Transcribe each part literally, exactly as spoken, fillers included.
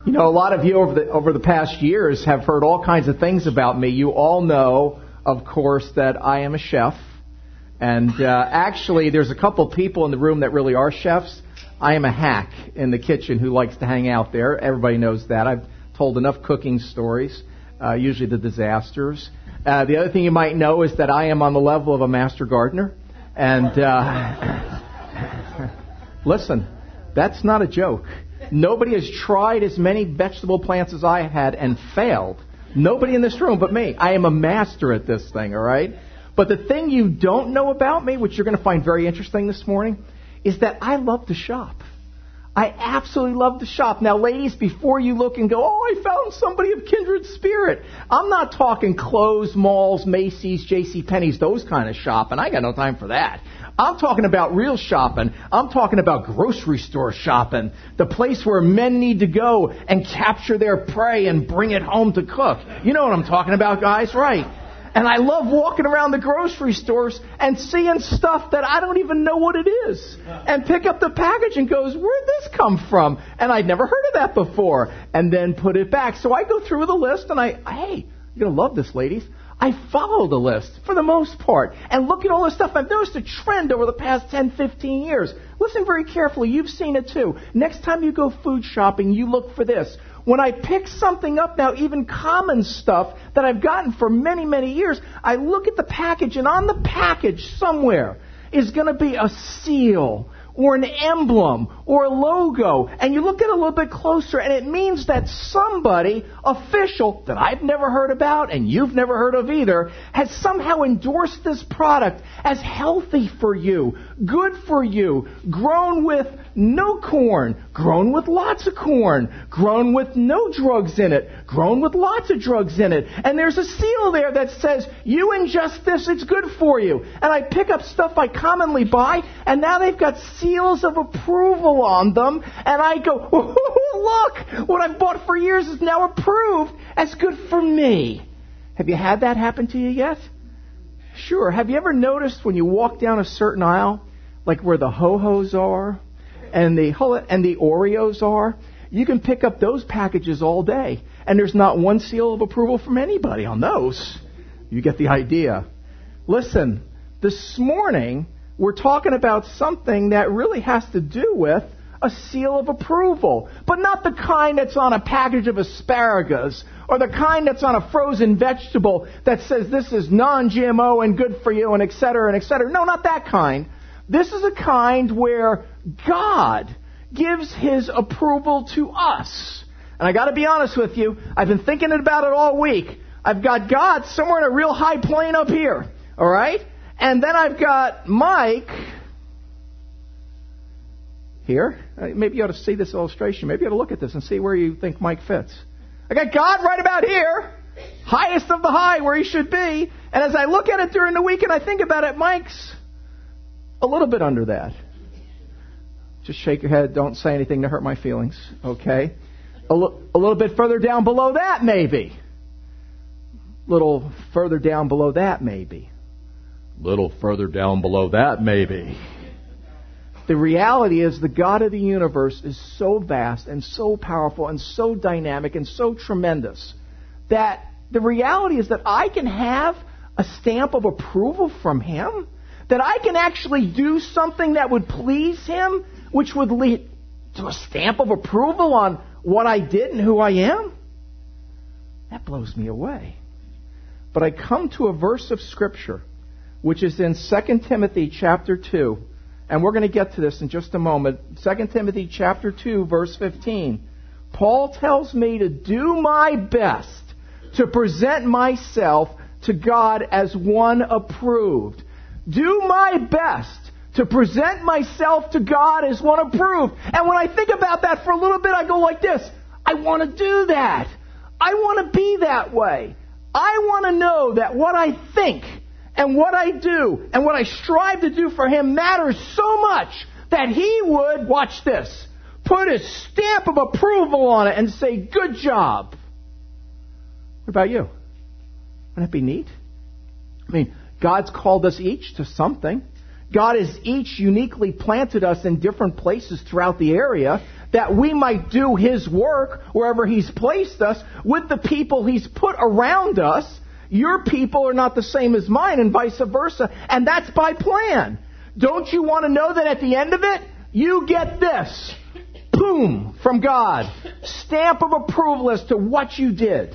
You know, a lot of you over the over the past years have heard all kinds of things about me. You all know, of course, that I am a chef. And uh, actually, there's a couple people in the room that really are chefs. I am a hack in the kitchen who likes to hang out there. Everybody knows that. I've told enough cooking stories, uh, usually the disasters. Uh, the other thing you might know is that I am on the level of a master gardener. And uh, listen, that's not a joke. Nobody has tried as many vegetable plants as I had and failed. Nobody in this room but me. I am a master at this thing, all right? But the thing you don't know about me, which you're going to find very interesting this morning, is that I love to shop. I absolutely love to shop. Now, ladies, before you look and go, oh, I found somebody of kindred spirit. I'm not talking clothes, malls, Macy's, JCPenney's, those kind of shopping. I got no time for that. I'm talking about real shopping. I'm talking about grocery store shopping, the place where men need to go and capture their prey and bring it home to cook. You know what I'm talking about, guys, right? And I love walking around the grocery stores and seeing stuff that I don't even know what it is. And pick up the package and goes, where'd this come from? And I'd never heard of that before. And then put it back. So I go through the list and I, hey, you're going to love this, ladies. I follow the list for the most part. And look at all this stuff. I've noticed a trend over the past ten, fifteen years. Listen very carefully. You've seen it too. Next time you go food shopping, you look for this. When I pick something up now, even common stuff that I've gotten for many, many years, I look at the package, and on the package somewhere is going to be a seal or an emblem or a logo. And you look at it a little bit closer, and it means that somebody, official, that I've never heard about and you've never heard of either, has somehow endorsed this product as healthy for you, good for you, grown with no corn, grown with lots of corn, grown with no drugs in it, grown with lots of drugs in it. And there's a seal there that says, you ingest this, it's good for you. And I pick up stuff I commonly buy, and now they've got seals of approval on them. And I go, oh, look, what I've bought for years is now approved as good for me. Have you had that happen to you yet? Sure. Have you ever noticed when you walk down a certain aisle, like where the Ho-Hos are, and the and the Oreos are, you can pick up those packages all day, and there's not one seal of approval from anybody on those. You get the idea. Listen, this morning we're talking about something that really has to do with a seal of approval, but not the kind that's on a package of asparagus or the kind that's on a frozen vegetable that says this is non-G M O and good for you and et cetera and et cetera. No, not that kind. This is a kind where God gives His approval to us. And I got to be honest with you, I've been thinking about it all week. I've got God somewhere in a real high plane up here, all right? And then I've got Mike here. Maybe you ought to see this illustration. Maybe you ought to look at this and see where you think Mike fits. I got God right about here, highest of the high, where He should be. And as I look at it during the week and I think about it, Mike's a little bit under that. Just shake your head. Don't say anything to hurt my feelings. Okay? A, l- a little bit further down below that, maybe. A little further down below that, maybe. A little further down below that, maybe. The reality is the God of the universe is so vast and so powerful and so dynamic and so tremendous that the reality is that I can have a stamp of approval from Him, that I can actually do something that would please Him, which would lead to a stamp of approval on what I did and who I am. That blows me away. But I come to a verse of Scripture, which is in Second Timothy chapter two. And we're going to get to this in just a moment. Second Timothy chapter two, verse fifteen. Paul tells me to do my best to present myself to God as one approved. Do my best to present myself to God as one approved. And when I think about that for a little bit, I go like this. I want to do that. I want to be that way. I want to know that what I think and what I do and what I strive to do for Him matters so much that He would, watch this, put His stamp of approval on it and say, good job. What about you? Wouldn't that be neat? I mean, God's called us each to something. God has each uniquely planted us in different places throughout the area that we might do His work wherever He's placed us with the people He's put around us. Your people are not the same as mine and vice versa. And that's by plan. Don't you want to know that at the end of it, you get this? Boom! From God. Stamp of approval as to what you did.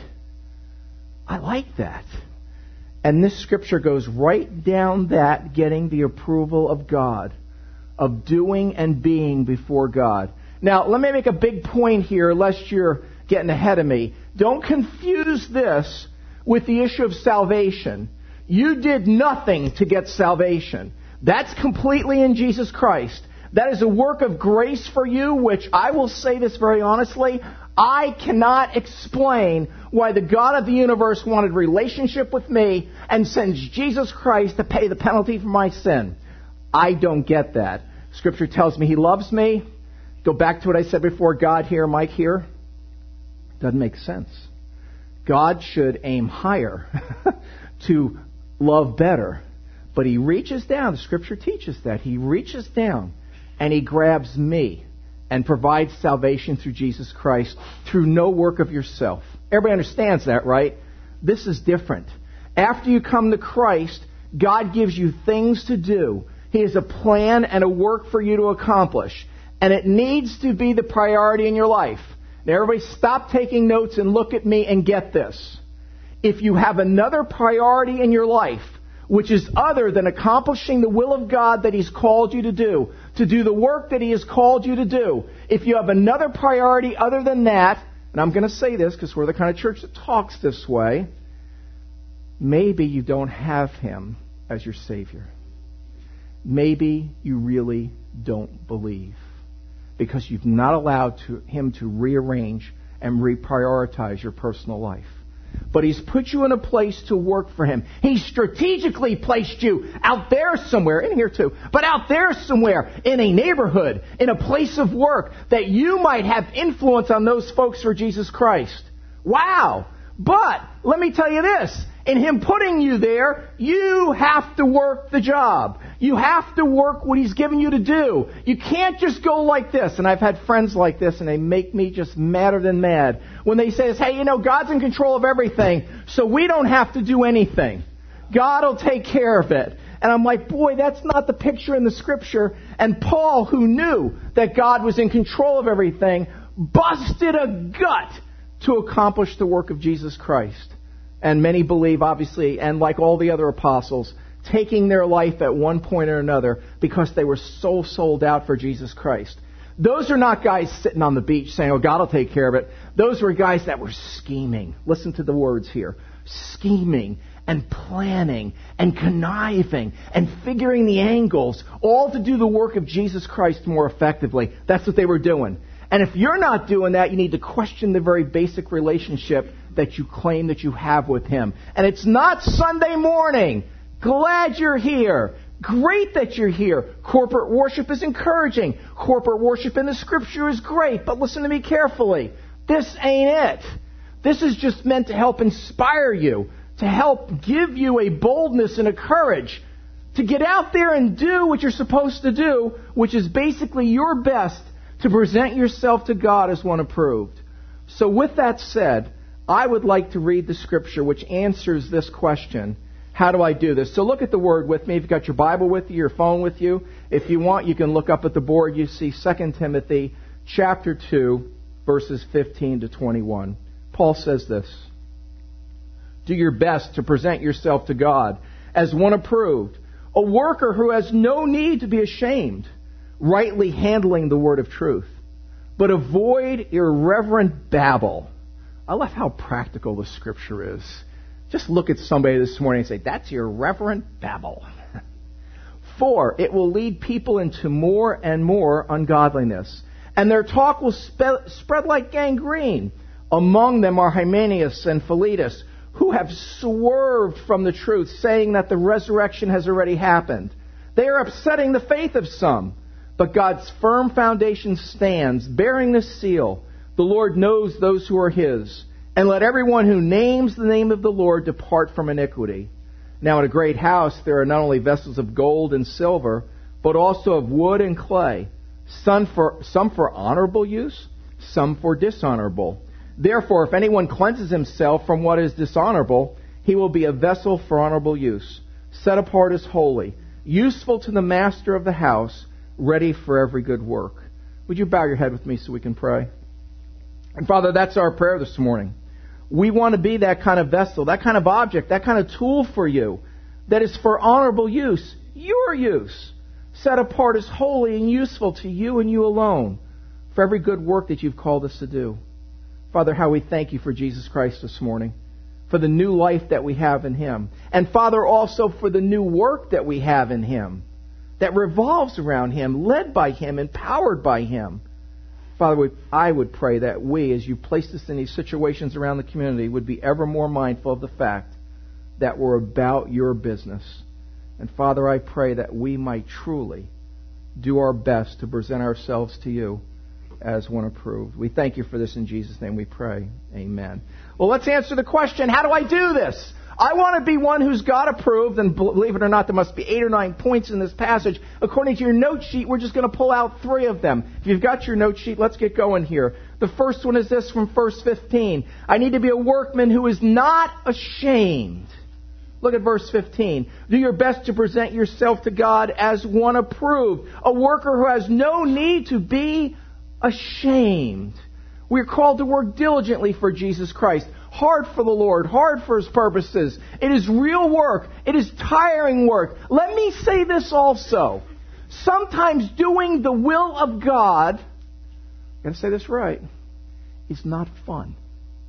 I like that. And this scripture goes right down that, getting the approval of God, of doing and being before God. Now, let me make a big point here, lest you're getting ahead of me. Don't confuse this with the issue of salvation. You did nothing to get salvation. That's completely in Jesus Christ. That is a work of grace for you, which I will say this very honestly, I cannot explain why the God of the universe wanted relationship with me and sends Jesus Christ to pay the penalty for my sin. I don't get that. Scripture tells me He loves me. Go back to what I said before, God here, Mike here. Doesn't make sense. God should aim higher to love better. But He reaches down. The Scripture teaches that. He reaches down and He grabs me and provides salvation through Jesus Christ through no work of yourself. Everybody understands that, right? This is different. After you come to Christ, God gives you things to do. He has a plan and a work for you to accomplish. And it needs to be the priority in your life. Now, everybody stop taking notes and look at me and get this. If you have another priority in your life, which is other than accomplishing the will of God that He's called you to do, to do the work that He has called you to do, if you have another priority other than that, and I'm going to say this because we're the kind of church that talks this way, maybe you don't have Him as your Savior. Maybe you really don't believe because you've not allowed to, Him to rearrange and reprioritize your personal life. But He's put you in a place to work for Him. He strategically placed you out there somewhere, in here too, but out there somewhere, in a neighborhood, in a place of work, that you might have influence on those folks for Jesus Christ. Wow! But, let me tell you this, in Him putting you there, you have to work the job. You have to work what He's given you to do. You can't just go like this. And I've had friends like this, and they make me just madder than mad. When they say, hey, you know, God's in control of everything, so we don't have to do anything. God will take care of it. And I'm like, boy, that's not the picture in the Scripture. And Paul, who knew that God was in control of everything, busted a gut to accomplish the work of Jesus Christ. And many believe, obviously, and like all the other apostles, taking their life at one point or another because they were so sold out for Jesus Christ. Those are not guys sitting on the beach saying, oh, God will take care of it. Those were guys that were scheming. Listen to the words here. Scheming and planning and conniving and figuring the angles, all to do the work of Jesus Christ more effectively. That's what they were doing. And if you're not doing that, you need to question the very basic relationship that you claim that you have with Him. And it's not Sunday morning. Glad you're here. Great that you're here. Corporate worship is encouraging. Corporate worship in the Scripture is great. But listen to me carefully. This ain't it. This is just meant to help inspire you, to help give you a boldness and a courage to get out there and do what you're supposed to do, which is basically your best to present yourself to God as one approved. So with that said, I would like to read the Scripture which answers this question. How do I do this? So look at the Word with me. If you've got your Bible with you, your phone with you, if you want, you can look up at the board. You see Second Timothy chapter two, verses fifteen to twenty-one. Paul says this: do your best to present yourself to God as one approved, a worker who has no need to be ashamed, rightly handling the word of truth. But avoid irreverent babble. I love how practical the Scripture is. Just look at somebody this morning and say, that's irreverent babble. For it will lead people into more and more ungodliness, and their talk will spe- spread like gangrene. Among them are Hymenaeus and Philetus, who have swerved from the truth, saying that the resurrection has already happened. They are upsetting the faith of some. But God's firm foundation stands, bearing this seal: the Lord knows those who are His. And let everyone who names the name of the Lord depart from iniquity. Now in a great house there are not only vessels of gold and silver, but also of wood and clay, some for, some for honorable use, some for dishonorable. Therefore, if anyone cleanses himself from what is dishonorable, he will be a vessel for honorable use, set apart as holy, useful to the master of the house, ready for every good work. Would you bow your head with me so we can pray? And Father, that's our prayer this morning. We want to be that kind of vessel, that kind of object, that kind of tool for you that is for honorable use, your use, set apart as holy and useful to you and you alone for every good work that you've called us to do. Father, how we thank you for Jesus Christ this morning, for the new life that we have in Him. And Father, also for the new work that we have in Him, that revolves around Him, led by Him, empowered by Him. Father, I would pray that we, as you placed us in these situations around the community, would be ever more mindful of the fact that we're about your business. And Father, I pray that we might truly do our best to present ourselves to you as one approved. We thank you for this in Jesus' name we pray. Amen. Well, let's answer the question, how do I do this? I want to be one who's God approved, and believe it or not, there must be eight or nine points in this passage. According to your note sheet, we're just going to pull out three of them. If you've got your note sheet, let's get going here. The first one is this from verse fifteen. I need to be a workman who is not ashamed. Look at verse fifteen. Do your best to present yourself to God as one approved, a worker who has no need to be ashamed. We're called to work diligently for Jesus Christ. Hard for the Lord, hard for His purposes. It is real work. It is tiring work. Let me say this also. Sometimes doing the will of God, I've got to say this right, is not fun.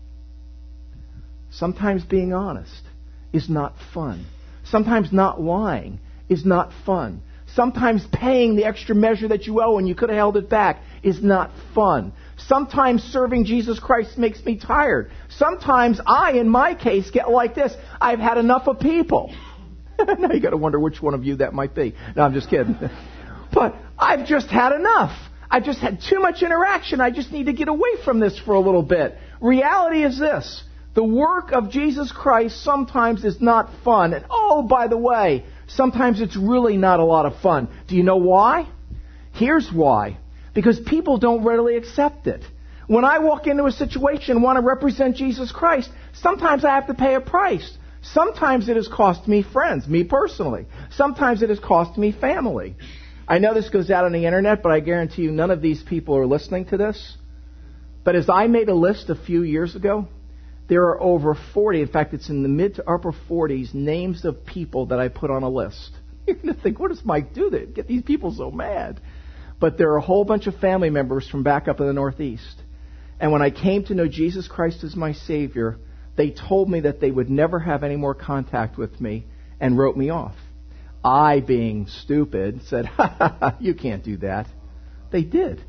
Sometimes being honest is not fun. Sometimes not lying is not fun. Sometimes paying the extra measure that you owe and you could have held it back is not fun. Sometimes serving Jesus Christ makes me tired. Sometimes I, in my case, get like this. I've had enough of people. Now you got to wonder which one of you that might be. No, I'm just kidding. But I've just had enough. I've just had too much interaction. I just need to get away from this for a little bit. Reality is this. The work of Jesus Christ sometimes is not fun. And oh, by the way, sometimes it's really not a lot of fun. Do you know why? Here's why. Because people don't readily accept it. When I walk into a situation and want to represent Jesus Christ, sometimes I have to pay a price. Sometimes it has cost me friends, me personally. Sometimes it has cost me family. I know this goes out on the internet, but I guarantee you none of these people are listening to this. But as I made a list a few years ago, there are over forty, in fact it's in the mid to upper forties, names of people that I put on a list. You're going to think, what does Mike do to get these people so mad? But there are a whole bunch of family members from back up in the Northeast. And when I came to know Jesus Christ as my Savior, they told me that they would never have any more contact with me and wrote me off. I, being stupid, said, ha, ha, ha, you can't do that. They did.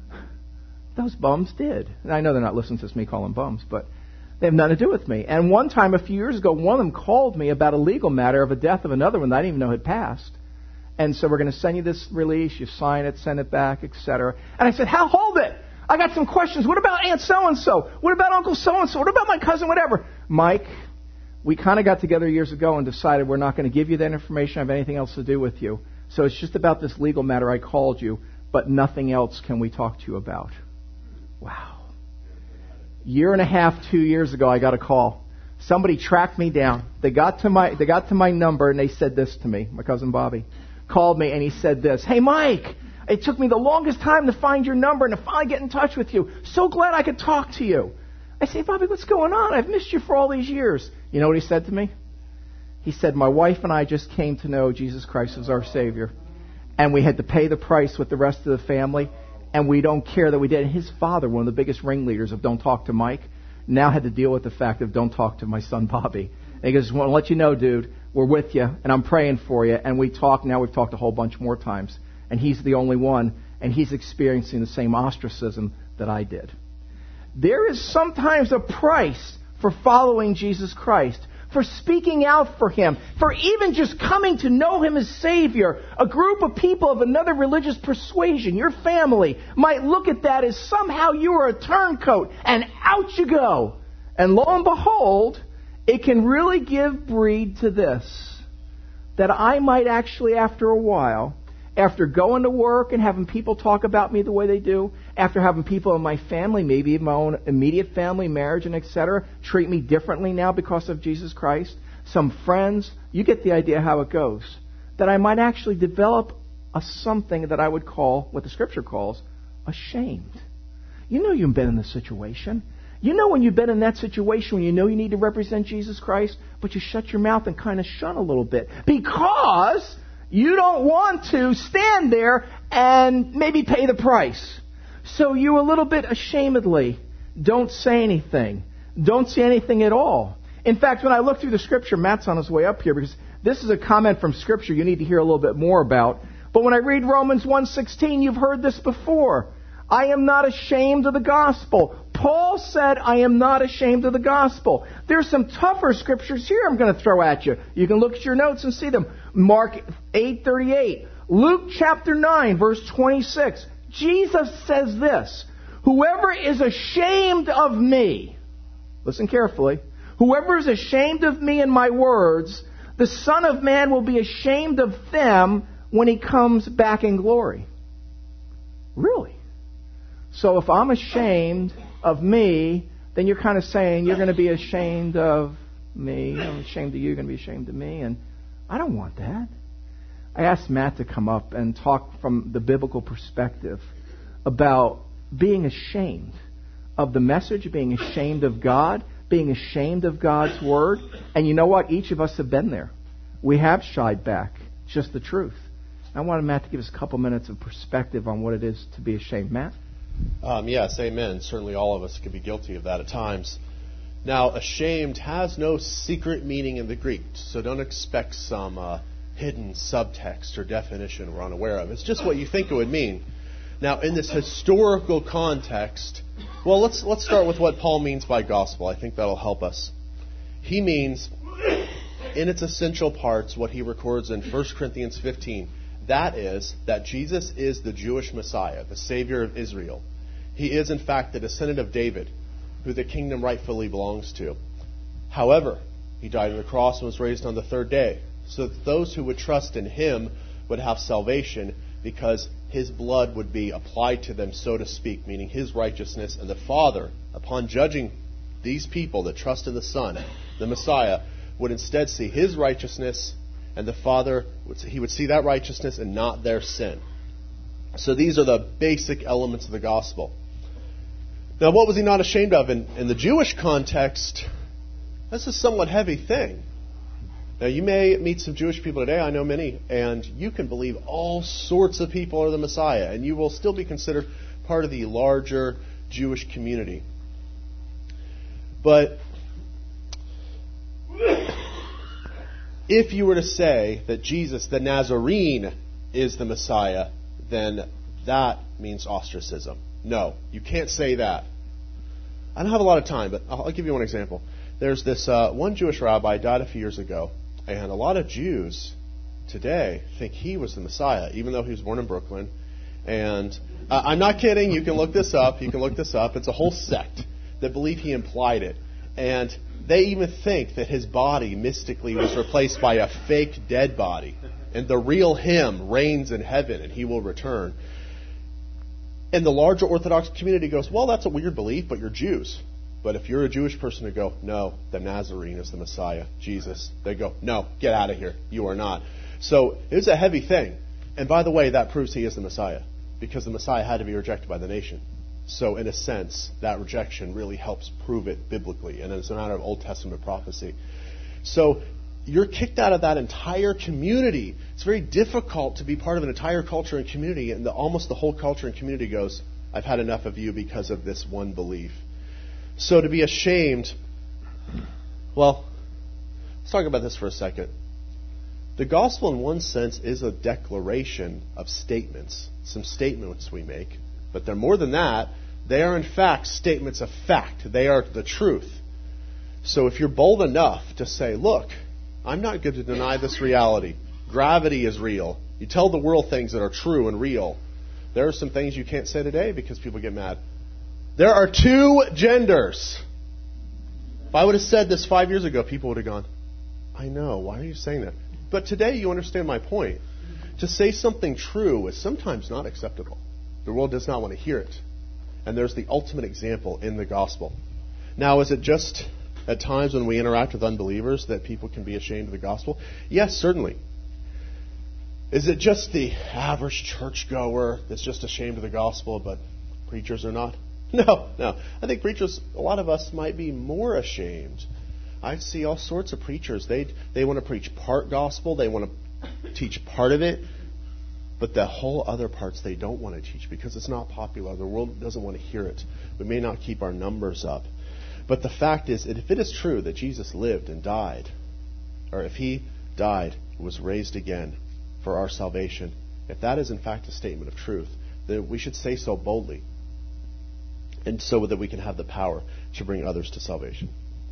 Those bums did. And I know they're not listening to me call them bums, but they have nothing to do with me. And one time, a few years ago, one of them called me about a legal matter of a death of another one that I didn't even know had passed. And so we're going to send you this release, you sign it, send it back, et cetera. And I said, Hal, hold it. I got some questions. What about Aunt so-and-so? What about Uncle so-and-so? What about my cousin, whatever? Mike, we kind of got together years ago and decided we're not going to give you that information, have anything else to do with you. So it's just about this legal matter I called you, but nothing else can we talk to you about. Wow. Year and a half, two years ago, I got a call. Somebody tracked me down. They got to my, they got to my number and they said this to me, my cousin Bobby. Called me and he said this, hey Mike, it took me the longest time to find your number and to finally get in touch with you. So glad I could talk to you. I say, Bobby, what's going on? I've missed you for all these years. You know what he said to me? He said, my wife and I just came to know Jesus Christ as our Savior. And we had to pay the price with the rest of the family. And we don't care that we did. And his father, one of the biggest ringleaders of Don't Talk to Mike, now had to deal with the fact of don't talk to my son Bobby. And he goes, I want to let you know, dude, we're with you, and I'm praying for you. And we talk, now we've talked a whole bunch more times. And he's the only one, and he's experiencing the same ostracism that I did. There is sometimes a price for following Jesus Christ, for speaking out for Him, for even just coming to know Him as Savior. A group of people of another religious persuasion, your family, might look at that as somehow you are a turncoat, and out you go. And lo and behold, it can really give breed to this. that I might actually, after a while, after going to work and having people talk about me the way they do, after having people in my family, maybe my own immediate family, marriage, and et cetera, treat me differently now because of Jesus Christ, some friends, you get the idea how it goes, that I might actually develop a something that I would call, what the Scripture calls, ashamed. You know you've been in this situation. You know when you've been in that situation when you know you need to represent Jesus Christ, but you shut your mouth and kind of shun a little bit because you don't want to stand there and maybe pay the price. So you a little bit ashamedly don't say anything. Don't say anything at all. In fact, when I look through the Scripture, Matt's on his way up here because this is a comment from Scripture you need to hear a little bit more about. But when I read Romans one sixteen, you've heard this before. I am not ashamed of the gospel. Paul said, I am not ashamed of the gospel. There's some tougher scriptures here I'm going to throw at you. You can look at your notes and see them. Mark eight thirty-eight. Luke chapter nine, verse twenty-six. Jesus says this, whoever is ashamed of me, listen carefully, whoever is ashamed of me and my words, the Son of Man will be ashamed of them when he comes back in glory. Really? So if I'm ashamed of me, then you're kind of saying you're going to be ashamed of me. I'm ashamed of you, you're going to be ashamed of me. And I don't want that. I asked Matt to come up and talk from the biblical perspective about being ashamed of the message, being ashamed of God, being ashamed of God's Word. And you know what? Each of us have been there. We have shied back. It's just the truth. I wanted Matt to give us a couple minutes of perspective on what it is to be ashamed. Matt? Um, yes, amen. Certainly all of us could be guilty of that at times. Now, ashamed has no secret meaning in the Greek, so don't expect some uh, hidden subtext or definition we're unaware of. It's just what you think it would mean. Now, in this historical context, well, let's let's start with what Paul means by gospel. I think that'll help us. He means, in its essential parts, what he records in First Corinthians fifteen. That is, that Jesus is the Jewish Messiah, the Savior of Israel. He is, in fact, the descendant of David, who the kingdom rightfully belongs to. However, he died on the cross and was raised on the third day, so that those who would trust in him would have salvation, because his blood would be applied to them, so to speak, meaning his righteousness. And the Father, upon judging these people that trust in the Son, the Messiah, would instead see his righteousness, and the Father, he would see that righteousness and not their sin. So these are the basic elements of the gospel. Now, what was he not ashamed of? In, in the Jewish context, that's a somewhat heavy thing. Now, you may meet some Jewish people today, I know many, and you can believe all sorts of people are the Messiah, and you will still be considered part of the larger Jewish community. But if you were to say that Jesus, the Nazarene, is the Messiah, then that means ostracism. No, you can't say that. I don't have a lot of time, but I'll give you one example. There's this uh, one Jewish rabbi, died a few years ago, and a lot of Jews today think he was the Messiah, even though he was born in Brooklyn. And uh, I'm not kidding. You can look this up. You can look this up. It's a whole sect that believe he implied it. And they even think that his body mystically was replaced by a fake dead body. And the real him reigns in heaven and he will return. And the larger Orthodox community goes, well, that's a weird belief, but you're Jews. But if you're a Jewish person who go, no, the Nazarene is the Messiah, Jesus, they go, no, get out of here. You are not. So it's a heavy thing. And by the way, that proves he is the Messiah, because the Messiah had to be rejected by the nation. So in a sense, that rejection really helps prove it biblically, and it's a matter of Old Testament prophecy. So you're kicked out of that entire community. It's very difficult to be part of an entire culture and community, and the, almost the whole culture and community goes, I've had enough of you because of this one belief. So to be ashamed, well, let's talk about this for a second. The gospel in one sense is a declaration of statements, some statements we make. But they're more than that. They are, in fact, statements of fact. They are the truth. So if you're bold enough to say, look, I'm not going to deny this reality. Gravity is real. You tell the world things that are true and real. There are some things you can't say today because people get mad. There are two genders. If I would have said this five years ago, people would have gone, I know. Why are you saying that? But today you understand my point. To say something true is sometimes not acceptable. The world does not want to hear it. And there's the ultimate example in the gospel. Now, is it just at times when we interact with unbelievers that people can be ashamed of the gospel? Yes, certainly. Is it just the average churchgoer that's just ashamed of the gospel, but preachers are not? No, no. I think preachers, a lot of us might be more ashamed. I see all sorts of preachers. They they want to preach part gospel. They want to teach part of it. But the whole other parts they don't want to teach because it's not popular. The world doesn't want to hear it. We may not keep our numbers up. But the fact is, if it is true that Jesus lived and died, or if he died and was raised again for our salvation, if that is in fact a statement of truth, then we should say so boldly, and so that we can have the power to bring others to salvation.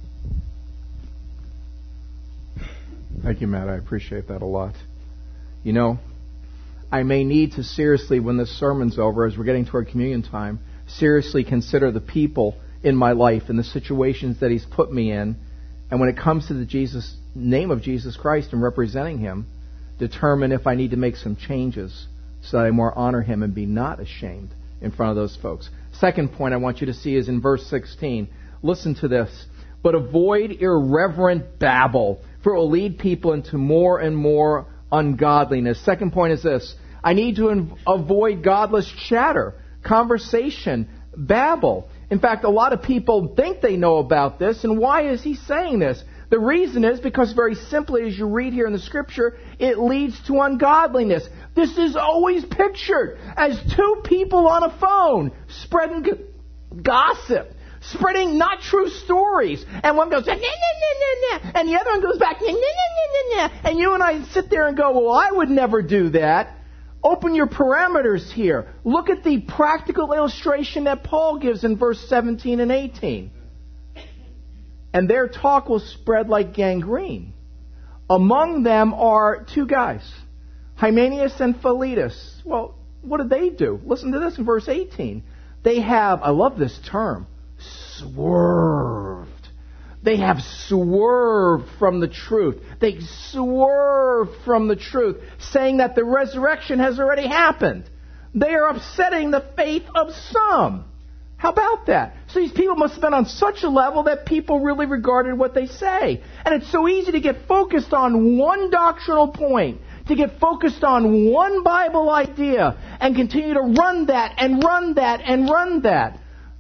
Thank you, Matt. I appreciate that a lot. You know, I may need to seriously, when this sermon's over, as we're getting toward communion time, seriously consider the people in my life and the situations that he's put me in. And when it comes to the Jesus name of Jesus Christ and representing him, determine if I need to make some changes so that I more honor him and be not ashamed in front of those folks. Second point I want you to see is in verse sixteen. Listen to this. But avoid irreverent babble, for it will lead people into more and more ungodliness. Second point is this. I need to inv- avoid godless chatter, conversation, babble. In fact, a lot of people think they know about this, and why is he saying this? The reason is because very simply, as you read here in the Scripture, it leads to ungodliness. This is always pictured as two people on a phone spreading g- gossip, spreading not true stories. And one goes, nah, nah, nah, nah, nah, and the other one goes back, nah, nah, nah, nah, nah. And you and I sit there and go, well, I would never do that. Open your parameters here. Look at the practical illustration that Paul gives in verse seventeen and eighteen. And their talk will spread like gangrene. Among them are two guys, Hymenaeus and Philetus. Well, what did they do? Listen to this in verse eighteen. They have, I love this term, swerved. They have swerved from the truth. They swerved from the truth, saying that the resurrection has already happened. They are upsetting the faith of some. How about that? So these people must have been on such a level that people really regarded what they say. And it's so easy to get focused on one doctrinal point, to get focused on one Bible idea, and continue to run that and run that and run that.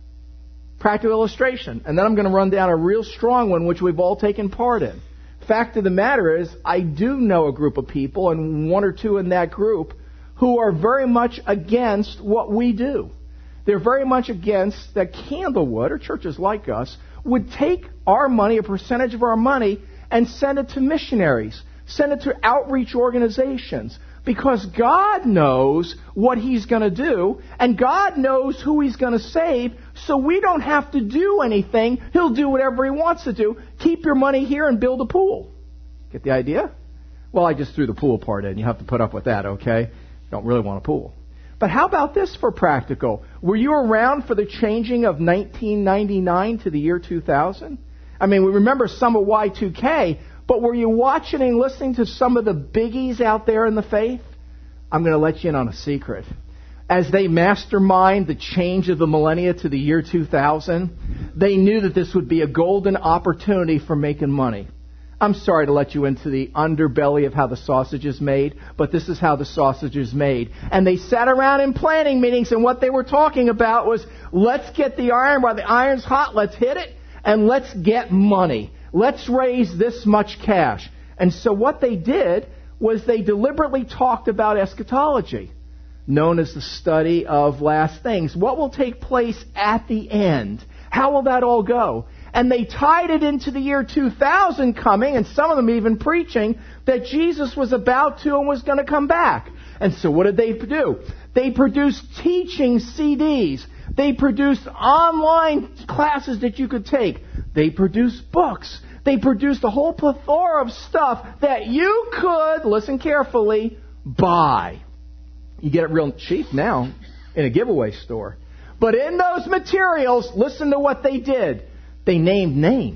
Practical illustration. And then I'm going to run down a real strong one, which we've all taken part in. Fact of the matter is, I do know a group of people, and one or two in that group, who are very much against what we do. They're very much against that Candlewood, or churches like us, would take our money, a percentage of our money, and send it to missionaries, send it to outreach organizations, because God knows what he's going to do, and God knows who he's going to save, so we don't have to do anything. He'll do whatever he wants to do. Keep your money here and build a pool. Get the idea? Well, I just threw the pool part in. You have to put up with that, okay? Don't really want a pool. But how about this for practical? Were you around for the changing of nineteen ninety-nine to the year two thousand? I mean, we remember some of Y two K, but were you watching and listening to some of the biggies out there in the faith? I'm going to let you in on a secret. As they mastermind the change of the millennia to the year two thousand, they knew that this would be a golden opportunity for making money. I'm sorry to let you into the underbelly of how the sausage is made, but this is how the sausage is made. And they sat around in planning meetings, and what they were talking about was, let's get the iron while the iron's hot, let's hit it, and let's get money. Let's raise this much cash. And so what they did was they deliberately talked about eschatology, known as the study of last things. What will take place at the end? How will that all go? And they tied it into the year two thousand coming, and some of them even preaching that Jesus was about to and was going to come back. And so what did they do? They produced teaching C Ds. They produced online classes that you could take. They produced books. They produced a whole plethora of stuff that you could, listen carefully, buy. You get it real cheap now in a giveaway store. But in those materials, listen to what they did. They named names.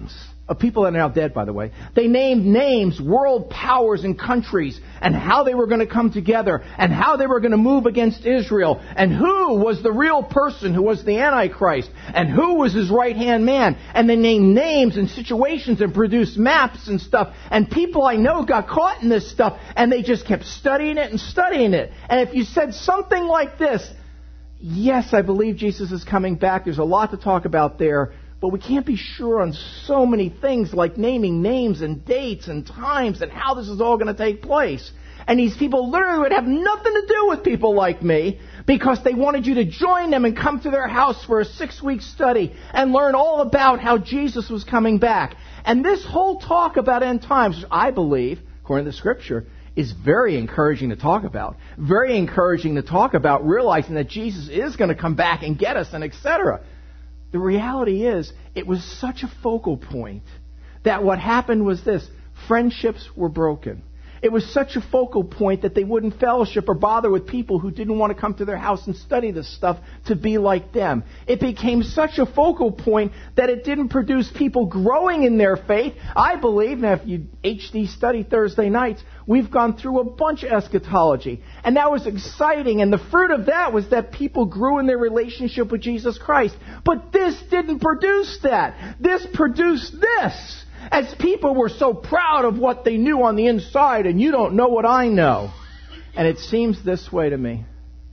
of people that are now dead, by the way. They named names, world powers and countries, and how they were going to come together, and how they were going to move against Israel, and who was the real person who was the Antichrist, and who was his right-hand man. And they named names and situations and produced maps and stuff. And people I know got caught in this stuff, and they just kept studying it and studying it. And if you said something like this, yes, I believe Jesus is coming back, there's a lot to talk about there, but we can't be sure on so many things like naming names and dates and times and how this is all going to take place. And these people literally would have nothing to do with people like me because they wanted you to join them and come to their house for a six-week study and learn all about how Jesus was coming back. And this whole talk about end times, I believe, according to the Scripture, is very encouraging to talk about. Very encouraging to talk about realizing that Jesus is going to come back and get us and et cetera. The reality is, it was such a focal point that what happened was this. Friendships were broken. It was such a focal point that they wouldn't fellowship or bother with people who didn't want to come to their house and study this stuff to be like them. It became such a focal point that it didn't produce people growing in their faith. I believe, now if you H D study Thursday nights, we've gone through a bunch of eschatology. And that was exciting. And the fruit of that was that people grew in their relationship with Jesus Christ. But this didn't produce that. This produced this. As people were so proud of what they knew on the inside, and you don't know what I know. And it seems this way to me.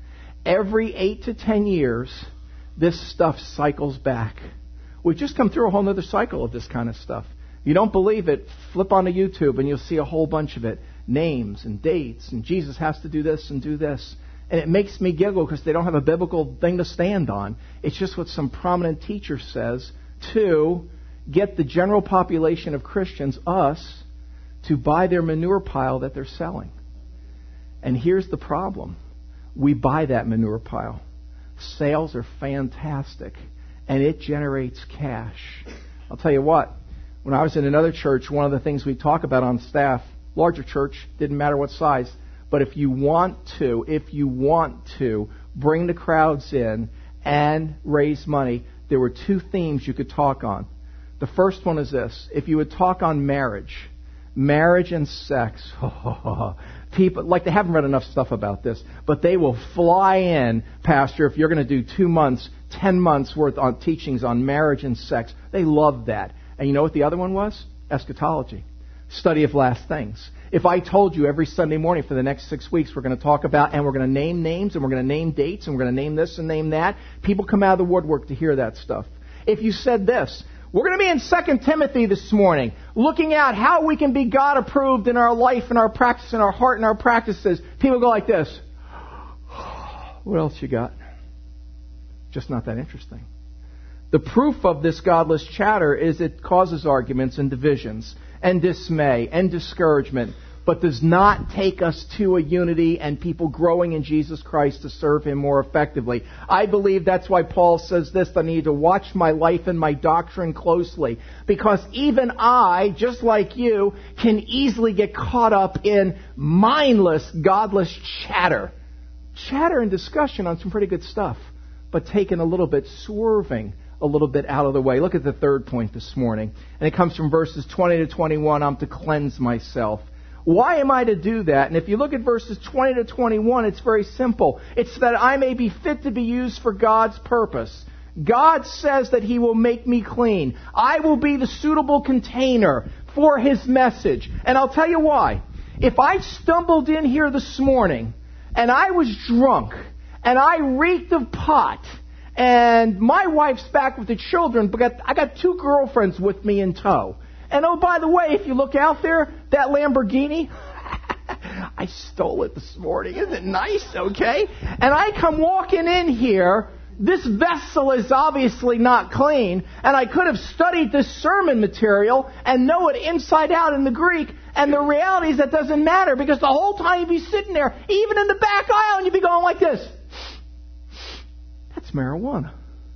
Every eight to ten years, this stuff cycles back. We've just come through a whole other cycle of this kind of stuff. If you don't believe it, flip onto YouTube and you'll see a whole bunch of it. Names and dates, and Jesus has to do this and do this. And it makes me giggle because they don't have a biblical thing to stand on. It's just what some prominent teacher says to get the general population of Christians, us, to buy their manure pile that they're selling. And here's the problem. We buy that manure pile. Sales are fantastic, and it generates cash. I'll tell you what, when I was in another church, one of the things we talk about on staff, larger church, didn't matter what size, but if you want to, if you want to bring the crowds in and raise money, there were two themes you could talk on. The first one is this. If you would talk on marriage, marriage and sex, people, like they haven't read enough stuff about this, but they will fly in, Pastor, if you're going to do two months, ten months worth on teachings on marriage and sex. They love that. And you know what the other one was? Eschatology. Study of last things. If I told you every Sunday morning for the next six weeks we're going to talk about, and we're going to name names, and we're going to name dates, and we're going to name this and name that, people come out of the woodwork to hear that stuff. If you said this, we're going to be in Second Timothy this morning, looking at how we can be God-approved in our life and our practice and our heart and our practices. People go like this. What else you got? Just not that interesting. The proof of this godless chatter is it causes arguments and divisions and dismay and discouragement, but does not take us to a unity and people growing in Jesus Christ to serve Him more effectively. I believe that's why Paul says this, that I need to watch my life and my doctrine closely. Because even I, just like you, can easily get caught up in mindless, godless chatter. Chatter and discussion on some pretty good stuff, but taken a little bit, swerving a little bit out of the way. Look at the third point this morning. And it comes from verses twenty to twenty-one. I'm to cleanse myself. Why am I to do that? And if you look at verses twenty to twenty-one, it's very simple. It's that I may be fit to be used for God's purpose. God says that He will make me clean. I will be the suitable container for His message. And I'll tell you why. If I stumbled in here this morning and I was drunk and I reeked of pot and my wife's back with the children, but I got two girlfriends with me in tow. And oh, by the way, if you look out there, that Lamborghini, I stole it this morning. Isn't it nice? Okay. And I come walking in here. This vessel is obviously not clean. And I could have studied this sermon material and know it inside out in the Greek. And the reality is that doesn't matter because the whole time you'd be sitting there, even in the back aisle, and you'd be going like this. That's marijuana.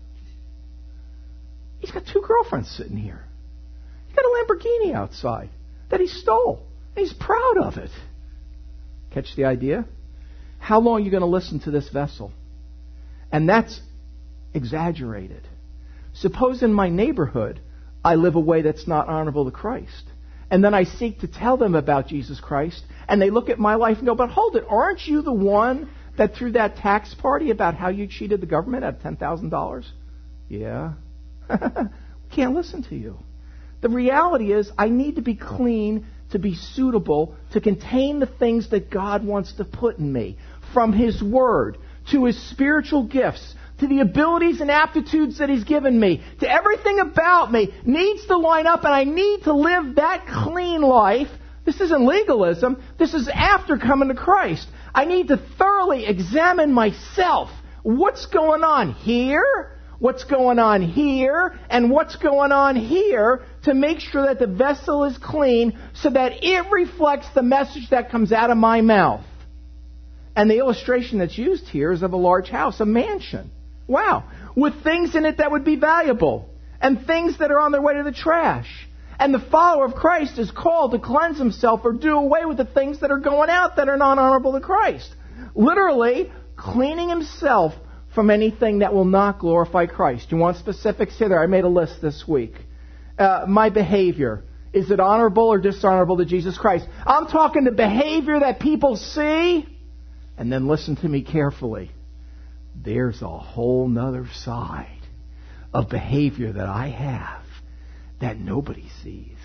He's got two girlfriends sitting here. Got a Lamborghini outside that he stole. He's proud of it. Catch the idea? How long are you going to listen to this vessel? And that's exaggerated. Suppose in my neighborhood I live a way that's not honorable to Christ. And then I seek to tell them about Jesus Christ, and they look at my life and go, but hold it, aren't you the one that threw that tax party about how you cheated the government out of ten thousand dollars? Yeah. Can't listen to you. The reality is I need to be clean to be suitable to contain the things that God wants to put in me, from His Word to His spiritual gifts, to the abilities and aptitudes that He's given me, to everything about me needs to line up, and I need to live that clean life. This isn't legalism. This is after coming to Christ. I need to thoroughly examine myself. What's going on here? What's going on here? And what's going on here, to make sure that the vessel is clean so that it reflects the message that comes out of my mouth. And the illustration that's used here is of a large house, a mansion. Wow. With things in it that would be valuable, and things that are on their way to the trash. And the follower of Christ is called to cleanse himself or do away with the things that are going out that are not honorable to Christ. Literally, cleaning himself from anything that will not glorify Christ. You want specifics here? There, I made a list this week. Uh, my behavior. Is it honorable or dishonorable to Jesus Christ? I'm talking the behavior that people see. And then listen to me carefully. There's a whole nother side of behavior that I have that nobody sees.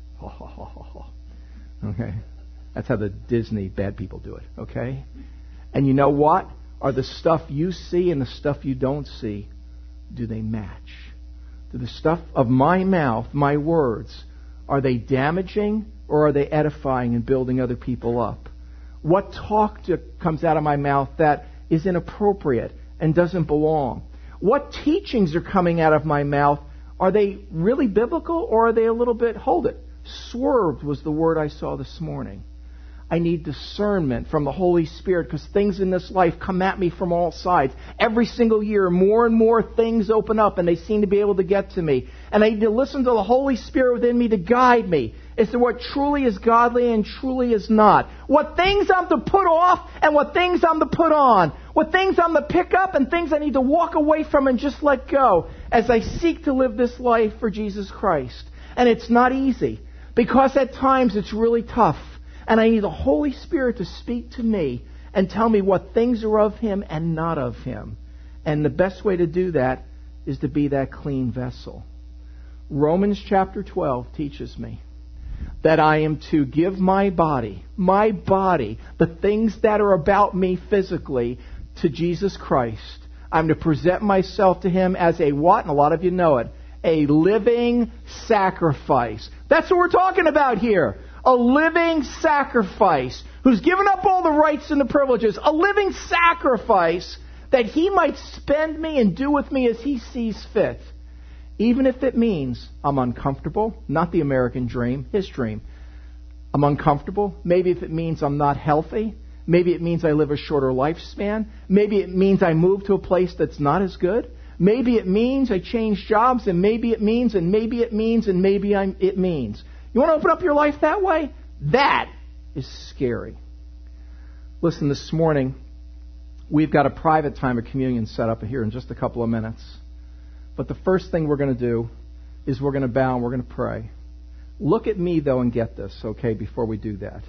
Okay? That's how the Disney bad people do it. Okay? And you know what? Are the stuff you see and the stuff you don't see, do they match? Do the stuff of my mouth, my words, are they damaging or are they edifying and building other people up? What talk to, comes out of my mouth that is inappropriate and doesn't belong? What teachings are coming out of my mouth? Are they really biblical, or are they a little bit, hold it, swerved was the word I saw this morning. I need discernment from the Holy Spirit, because things in this life come at me from all sides. Every single year, more and more things open up, and they seem to be able to get to me. And I need to listen to the Holy Spirit within me to guide me as to what truly is godly and truly is not. What things I'm to put off and what things I'm to put on. What things I'm to pick up and things I need to walk away from and just let go as I seek to live this life for Jesus Christ. And it's not easy, because at times it's really tough. And I need the Holy Spirit to speak to me and tell me what things are of Him and not of Him. And the best way to do that is to be that clean vessel. Romans chapter twelve teaches me that I am to give my body, my body, the things that are about me physically, to Jesus Christ. I'm to present myself to Him as a what? And a lot of you know it. A living sacrifice. That's what we're talking about here. A living sacrifice, who's given up all the rights and the privileges. A living sacrifice that He might spend me and do with me as He sees fit. Even if it means I'm uncomfortable, not the American dream, His dream. I'm uncomfortable. Maybe if it means I'm not healthy. Maybe it means I live a shorter lifespan. Maybe it means I move to a place that's not as good. Maybe it means I change jobs, and maybe it means, and maybe it means, and maybe I'm, it means. You want to open up your life that way? That is scary. Listen, this morning, we've got a private time of communion set up here in just a couple of minutes. But the first thing we're going to do is we're going to bow and we're going to pray. Look at me, though, and get this, okay, before we do that.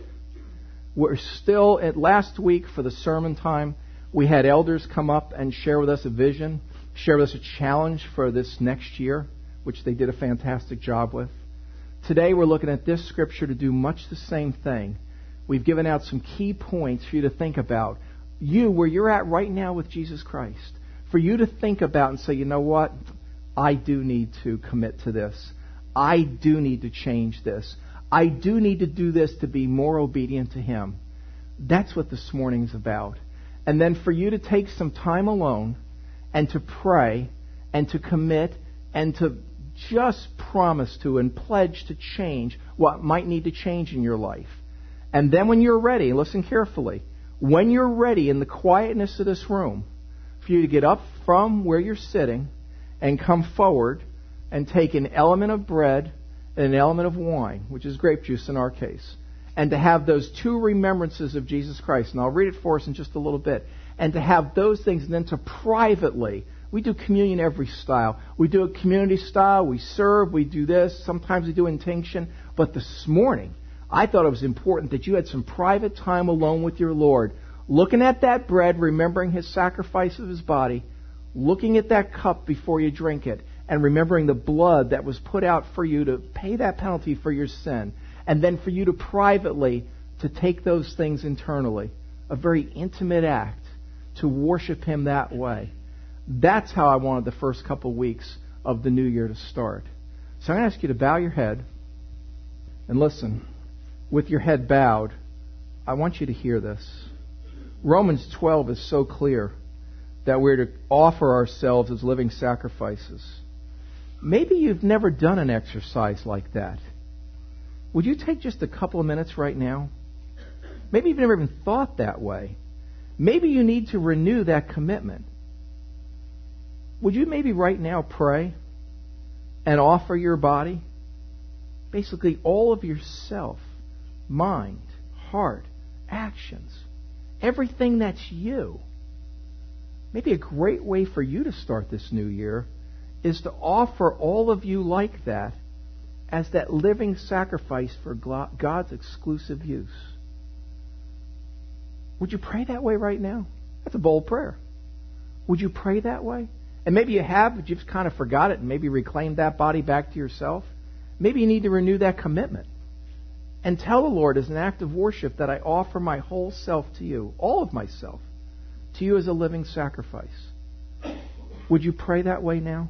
We're still, at last week for the sermon time, we had elders come up and share with us a vision, share with us a challenge for this next year, which they did a fantastic job with. Today we're looking at this scripture to do much the same thing. We've given out some key points for you to think about. You, where you're at right now with Jesus Christ. For you to think about and say, you know what? I do need to commit to this. I do need to change this. I do need to do this to be more obedient to Him. That's what this morning's about. And then for you to take some time alone and to pray and to commit and to just promise to and pledge to change what might need to change in your life. And then when you're ready, listen carefully, when you're ready in the quietness of this room, for you to get up from where you're sitting and come forward and take an element of bread and an element of wine, which is grape juice in our case, and to have those two remembrances of Jesus Christ. And I'll read it for us in just a little bit. And to have those things, and then to privately We do communion every style. We do it community style. We serve. We do this. Sometimes we do intinction. But this morning, I thought it was important that you had some private time alone with your Lord, looking at that bread, remembering His sacrifice of His body, looking at that cup before you drink it, and remembering the blood that was put out for you to pay that penalty for your sin, and then for you to privately to take those things internally. A very intimate act to worship Him that way. That's how I wanted the first couple of weeks of the new year to start. So I'm going to ask you to bow your head and listen. With your head bowed, I want you to hear this. Romans twelve is so clear that we're to offer ourselves as living sacrifices. Maybe you've never done an exercise like that. Would you take just a couple of minutes right now? Maybe you've never even thought that way. Maybe you need to renew that commitment. Would you maybe right now pray and offer your body, basically all of yourself, mind, heart, actions, everything that's you? Maybe a great way for you to start this new year is to offer all of you like that as that living sacrifice for God's exclusive use. Would you pray that way right now? That's a bold prayer. Would you pray that way? And maybe you have, but you've kind of forgot it and maybe reclaimed that body back to yourself. Maybe you need to renew that commitment. And tell the Lord as an act of worship that I offer my whole self to you, all of myself, to you as a living sacrifice. Would you pray that way now?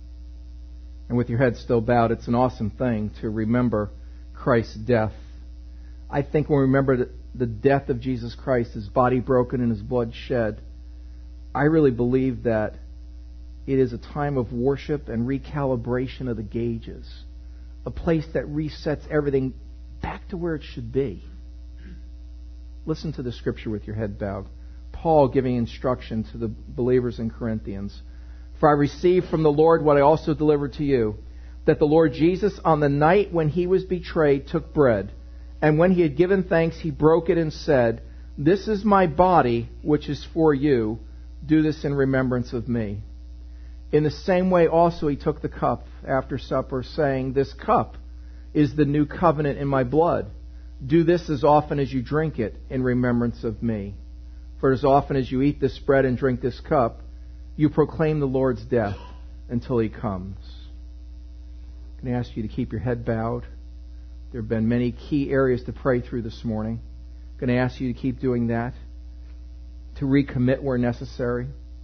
And with your head still bowed, it's an awesome thing to remember Christ's death. I think when we remember the death of Jesus Christ, His body broken and His blood shed, I really believe that it is a time of worship and recalibration of the gauges, a place that resets everything back to where it should be. Listen to the scripture with your head bowed. Paul giving instruction to the believers in Corinthians. For I received from the Lord what I also delivered to you, that the Lord Jesus, on the night when He was betrayed, took bread, and when He had given thanks, He broke it and said, This is my body, which is for you. Do this in remembrance of me. In the same way also He took the cup after supper, saying, This cup is the new covenant in my blood. Do this as often as you drink it in remembrance of me. For as often as you eat this bread and drink this cup, you proclaim the Lord's death until He comes. I'm going to ask you to keep your head bowed. There have been many key areas to pray through this morning. I'm going to ask you to keep doing that, to recommit where necessary.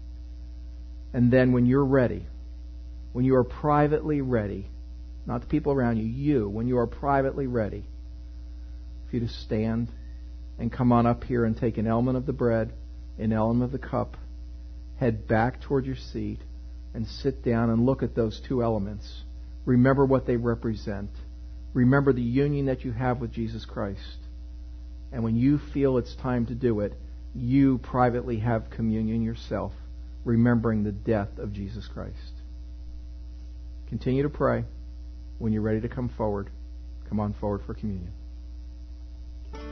And then when you're ready, when you are privately ready, not the people around you, you, when you are privately ready, for you to stand and come on up here and take an element of the bread, an element of the cup, head back toward your seat, and sit down and look at those two elements. Remember what they represent. Remember the union that you have with Jesus Christ. And when you feel it's time to do it, you privately have communion yourself, remembering the death of Jesus Christ. Continue to pray. When you're ready to come forward, come on forward for communion.